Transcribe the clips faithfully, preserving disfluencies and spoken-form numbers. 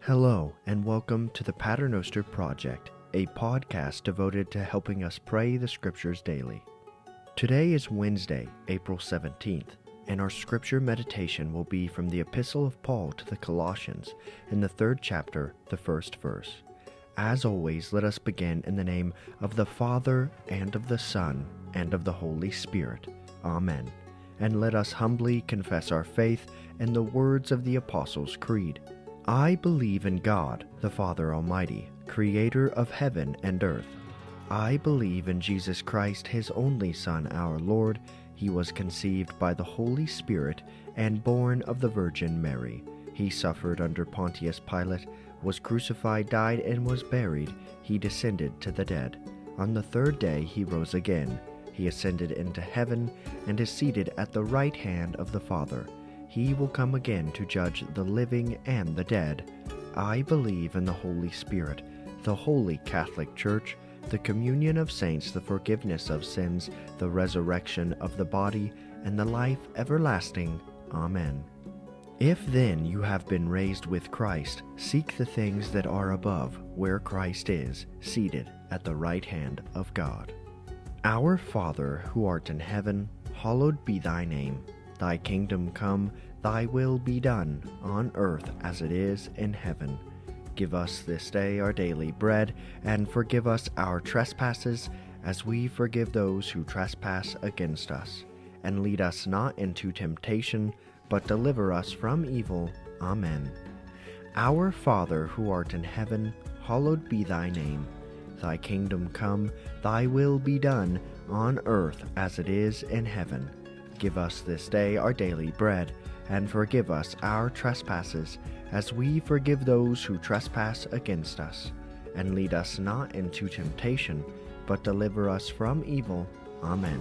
Hello, and welcome to the Paternoster Project, a podcast devoted to helping us pray the Scriptures daily. Today is Wednesday, April seventeenth, and our Scripture meditation will be from the Epistle of Paul to the Colossians, in the third chapter, the first verse. As always, let us begin in the name of the Father, and of the Son, and of the Holy Spirit. Amen. And let us humbly confess our faith in the words of the Apostles' Creed. I believe in God, the Father Almighty, creator of heaven and earth. I believe in Jesus Christ, his only Son, our Lord. He was conceived by the Holy Spirit and born of the Virgin Mary. He suffered under Pontius Pilate, was crucified, died, and was buried. He descended to the dead. On the third day he rose again. He ascended into heaven and is seated at the right hand of the Father. He will come again to judge the living and the dead. I believe in the Holy Spirit, the Holy Catholic Church, the communion of saints, the forgiveness of sins, the resurrection of the body, and the life everlasting. Amen. If then you have been raised with Christ, seek the things that are above, where Christ is, seated at the right hand of God. Our Father, who art in heaven, hallowed be thy name. Thy kingdom come, thy will be done, on earth as it is in heaven. Give us this day our daily bread, and forgive us our trespasses, as we forgive those who trespass against us. And lead us not into temptation, but deliver us from evil. Amen. Our Father, who art in heaven, hallowed be thy name. Thy kingdom come, thy will be done, on earth as it is in heaven. Give us this day our daily bread, and forgive us our trespasses, as we forgive those who trespass against us. And lead us not into temptation, but deliver us from evil. Amen.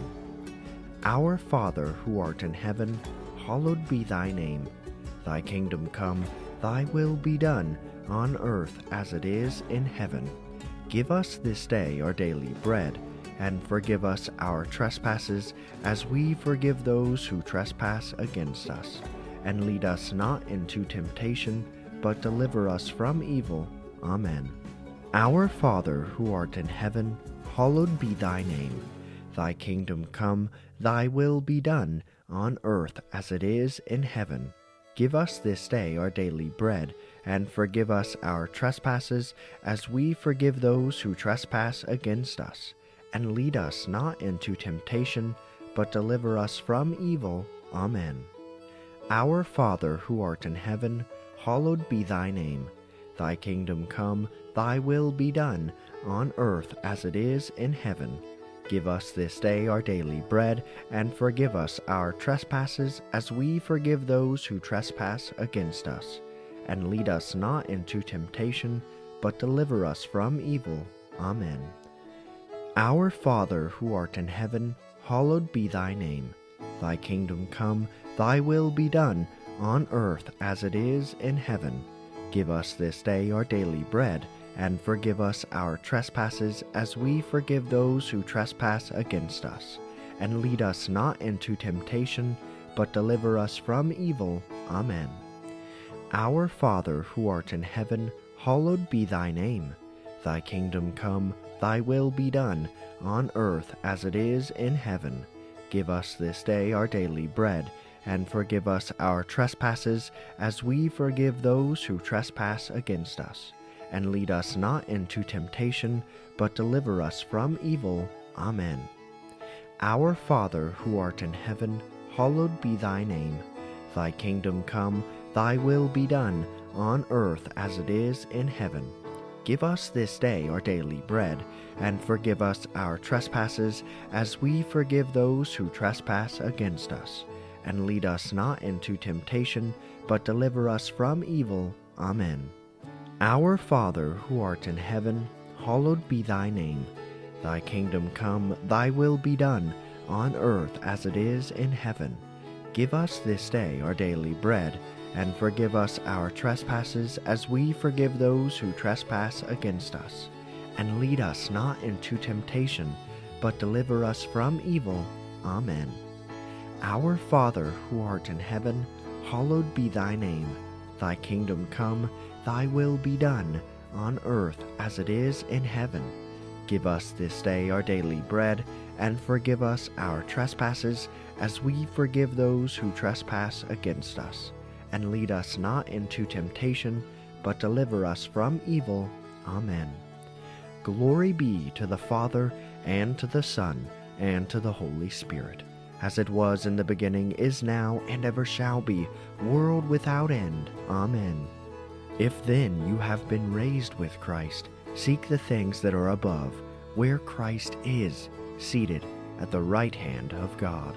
Our Father, who art in heaven, hallowed be thy name. Thy kingdom come, thy will be done, on earth as it is in heaven. Give us this day our daily bread, and forgive us our trespasses, as we forgive those who trespass against us. And lead us not into temptation, but deliver us from evil. Amen. Our Father, who art in heaven, hallowed be thy name. Thy kingdom come, thy will be done, on earth as it is in heaven. Give us this day our daily bread, and forgive us our trespasses, as we forgive those who trespass against us. And lead us not into temptation, but deliver us from evil. Amen. Our Father, who art in heaven, hallowed be thy name. Thy kingdom come, thy will be done, on earth as it is in heaven. Give us this day our daily bread, and forgive us our trespasses, as we forgive those who trespass against us. And lead us not into temptation, but deliver us from evil. Amen. Our Father, who art in heaven, hallowed be thy name. Thy kingdom come, thy will be done, on earth as it is in heaven. Give us this day our daily bread, and forgive us our trespasses, as we forgive those who trespass against us. And lead us not into temptation, but deliver us from evil. Amen. Our Father, who art in heaven, hallowed be thy name. Thy kingdom come, thy will be done, on earth as it is in heaven. Give us this day our daily bread, and forgive us our trespasses, as we forgive those who trespass against us. And lead us not into temptation, but deliver us from evil. Amen. Our Father, who art in heaven, hallowed be thy name. Thy kingdom come, thy will be done, on earth as it is in heaven. Give us this day our daily bread, and forgive us our trespasses, as we forgive those who trespass against us. And lead us not into temptation, but deliver us from evil. Amen. Our Father, who art in heaven, hallowed be thy name. Thy kingdom come, thy will be done, on earth as it is in heaven. Give us this day our daily bread, and forgive us our trespasses, as we forgive those who trespass against us. And lead us not into temptation, but deliver us from evil. Amen. Our Father, who art in heaven, hallowed be thy name. Thy kingdom come, thy will be done, on earth as it is in heaven. Give us this day our daily bread, and forgive us our trespasses, as we forgive those who trespass against us. And lead us not into temptation, but deliver us from evil. Amen. Glory be to the Father, and to the Son, and to the Holy Spirit, as it was in the beginning, is now, and ever shall be, world without end. Amen. If then you have been raised with Christ, seek the things that are above, where Christ is, seated at the right hand of God.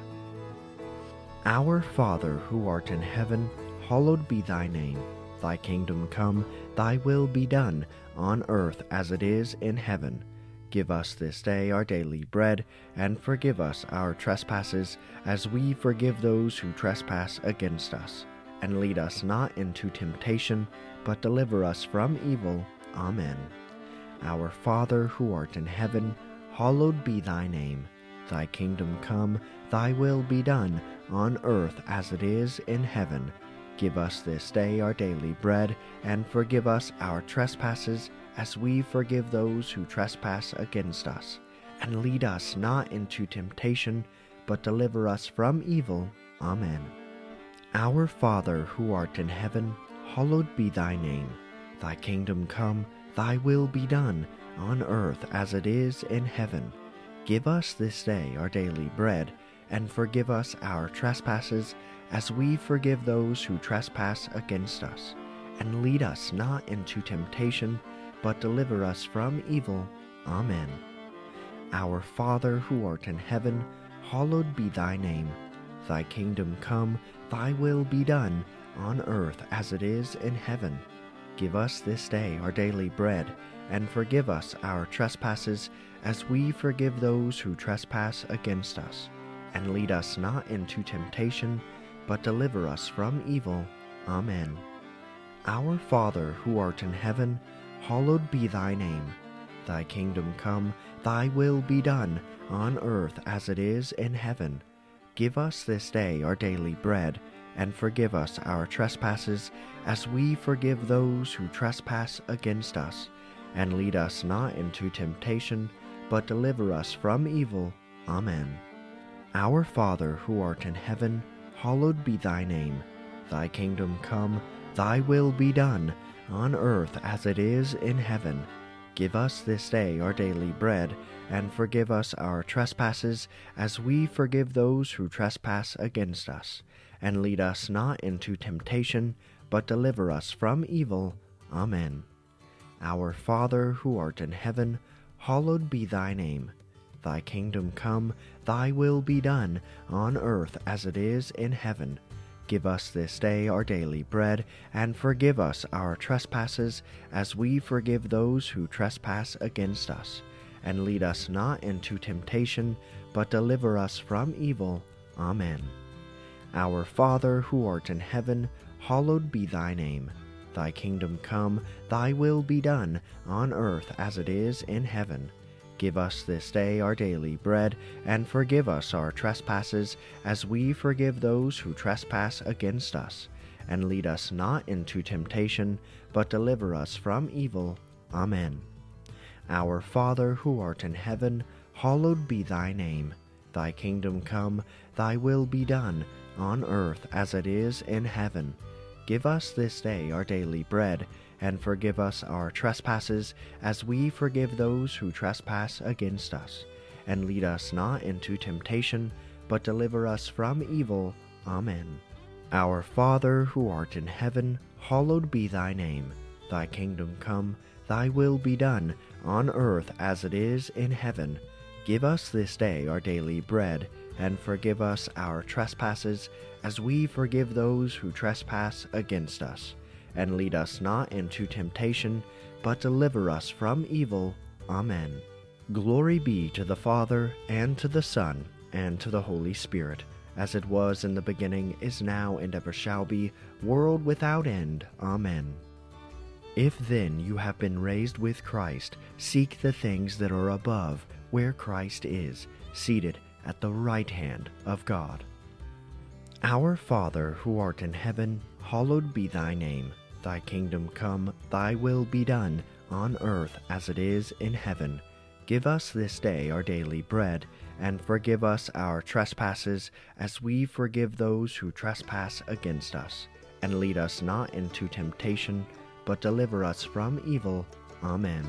Our Father, who art in heaven, hallowed be thy name. Thy kingdom come, thy will be done, on earth as it is in heaven. Give us this day our daily bread, and forgive us our trespasses, as we forgive those who trespass against us. And lead us not into temptation, but deliver us from evil. Amen. Our Father, who art in heaven, hallowed be thy name. Thy kingdom come, thy will be done, on earth as it is in heaven. Give us this day our daily bread, and forgive us our trespasses, as we forgive those who trespass against us. And lead us not into temptation, but deliver us from evil. Amen. Our Father, who art in heaven, hallowed be thy name. Thy kingdom come, thy will be done, on earth as it is in heaven. Give us this day our daily bread, and forgive us our trespasses, as we forgive those who trespass against us. And lead us not into temptation, but deliver us from evil. Amen. Our Father, who art in heaven, hallowed be thy name. Thy kingdom come, thy will be done, on earth as it is in heaven. Give us this day our daily bread, and forgive us our trespasses, as we forgive those who trespass against us. And lead us not into temptation, but deliver us from evil. Amen. Our Father, who art in heaven, hallowed be thy name. Thy kingdom come, thy will be done, on earth as it is in heaven. Give us this day our daily bread, and forgive us our trespasses, as we forgive those who trespass against us. And lead us not into temptation, but deliver us from evil. Amen. Our Father, who art in heaven, hallowed be thy name. Thy kingdom come, thy will be done, on earth as it is in heaven. Give us this day our daily bread, and forgive us our trespasses, as we forgive those who trespass against us. And lead us not into temptation, but deliver us from evil. Amen. Our Father, who art in heaven, hallowed be thy name. Thy kingdom come, thy will be done, on earth as it is in heaven. Give us this day our daily bread, and forgive us our trespasses, as we forgive those who trespass against us. And lead us not into temptation, but deliver us from evil. Amen. Our Father, who art in heaven, hallowed be thy name. Thy kingdom come, thy will be done, on earth as it is in heaven. Give us this day our daily bread, and forgive us our trespasses, as we forgive those who trespass against us. And lead us not into temptation, but deliver us from evil. Amen. Our Father, who art in heaven, hallowed be thy name. Thy kingdom come, thy will be done, on earth as it is in heaven. Give us this day our daily bread, and forgive us our trespasses, as we forgive those who trespass against us. And lead us not into temptation, but deliver us from evil. Amen. Our Father, who art in heaven, hallowed be thy name. Thy kingdom come, thy will be done, on earth as it is in heaven. Give us this day our daily bread, and forgive us our trespasses, as we forgive those who trespass against us. And lead us not into temptation, but deliver us from evil. Amen. Glory be to the Father, and to the Son, and to the Holy Spirit, as it was in the beginning, is now, and ever shall be, world without end. Amen. If then you have been raised with Christ, seek the things that are above, where Christ is, seated at the right hand of God. Our Father, who art in heaven, hallowed be thy name. Thy kingdom come, Thy will be done, on earth as it is in heaven. Give us this day our daily bread, and forgive us our trespasses, as we forgive those who trespass against us. And lead us not into temptation, but deliver us from evil. Amen.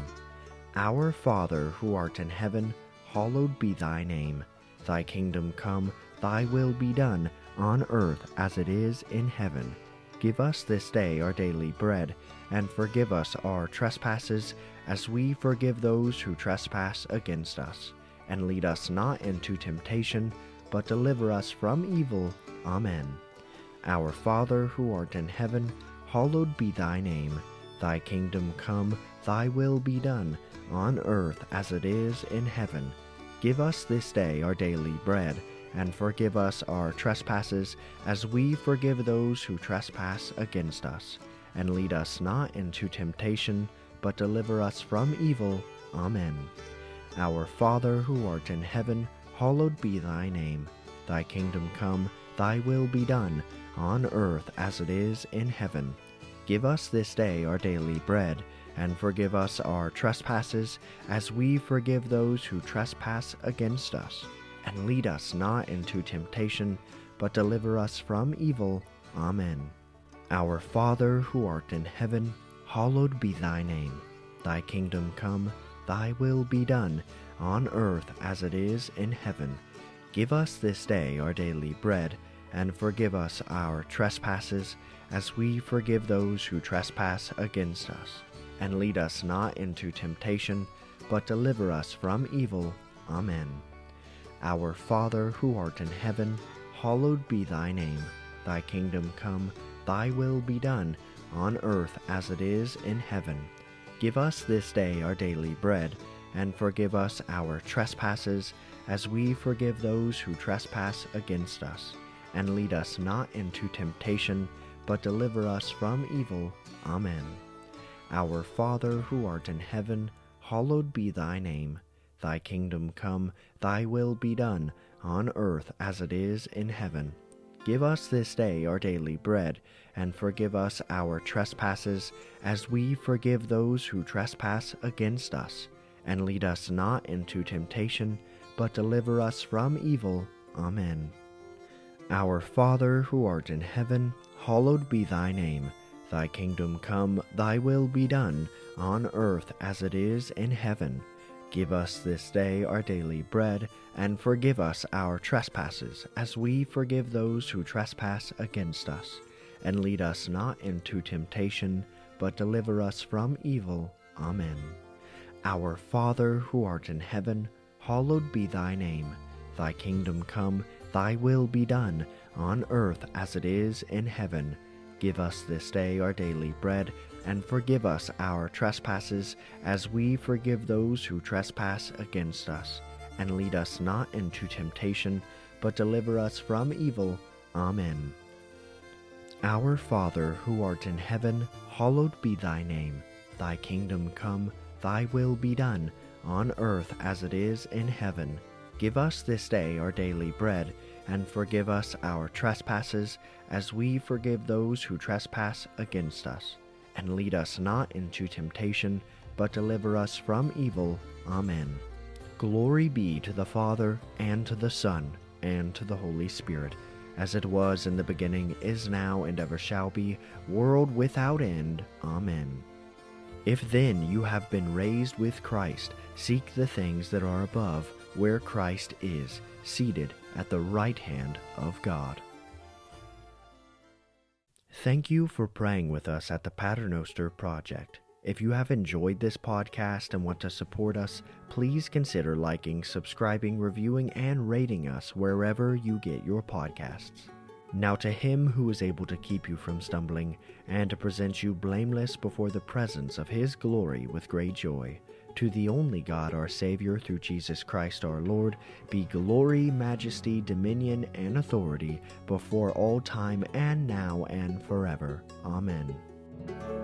Our Father, who art in heaven, hallowed be thy name. Thy kingdom come, Thy will be done, on earth as it is in heaven. Give us this day our daily bread, and forgive us our trespasses, as we forgive those who trespass against us. And lead us not into temptation, but deliver us from evil. Amen. Our Father, who art in heaven, hallowed be thy name. Thy kingdom come, Thy will be done, on earth as it is in heaven. Give us this day our daily bread, and forgive us our trespasses, as we forgive those who trespass against us. And lead us not into temptation, but deliver us from evil. Amen. Our Father, who art in heaven, hallowed be thy name. Thy kingdom come, Thy will be done, on earth as it is in heaven. Give us this day our daily bread, and forgive us our trespasses, as we forgive those who trespass against us. And lead us not into temptation, but deliver us from evil. Amen. Our Father, who art in heaven, hallowed be thy name. Thy kingdom come, Thy will be done, on earth as it is in heaven. Give us this day our daily bread, and forgive us our trespasses, as we forgive those who trespass against us. And lead us not into temptation, but deliver us from evil. Amen. Our Father, who art in heaven, hallowed be thy name. Thy kingdom come, Thy will be done, on earth as it is in heaven. Give us this day our daily bread, and forgive us our trespasses, as we forgive those who trespass against us. And lead us not into temptation, but deliver us from evil. Amen. Our Father, who art in heaven, hallowed be thy name. Thy kingdom come, Thy will be done, on earth as it is in heaven. Give us this day our daily bread, and forgive us our trespasses, as we forgive those who trespass against us. And lead us not into temptation, but deliver us from evil. Amen. Our Father, who art in heaven, hallowed be thy name. Thy kingdom come, Thy will be done, on earth as it is in heaven. Give us this day our daily bread, and forgive us our trespasses, as we forgive those who trespass against us. And lead us not into temptation, but deliver us from evil. Amen. Our Father, who art in heaven, hallowed be thy name. Thy kingdom come, Thy will be done, on earth as it is in heaven. Give us this day our daily bread, and forgive us our trespasses, as we forgive those who trespass against us. And lead us not into temptation, but deliver us from evil. Amen. Our Father, who art in heaven, hallowed be thy name. Thy kingdom come, Thy will be done, on earth as it is in heaven. Give us this day our daily bread, and forgive us our trespasses, as we forgive those who trespass against us. And lead us not into temptation, but deliver us from evil. Amen. Glory be to the Father, and to the Son, and to the Holy Spirit, as it was in the beginning, is now, and ever shall be, world without end. Amen. If then you have been raised with Christ, seek the things that are above, where Christ is, seated at the right hand of God. Thank you for praying with us at the Paternoster Project. If you have enjoyed this podcast and want to support us, please consider liking, subscribing, reviewing, and rating us wherever you get your podcasts. Now to Him who is able to keep you from stumbling, and to present you blameless before the presence of His glory with great joy, to the only God our Savior through Jesus Christ our Lord, be glory, majesty, dominion, and authority before all time and now and forever. Amen.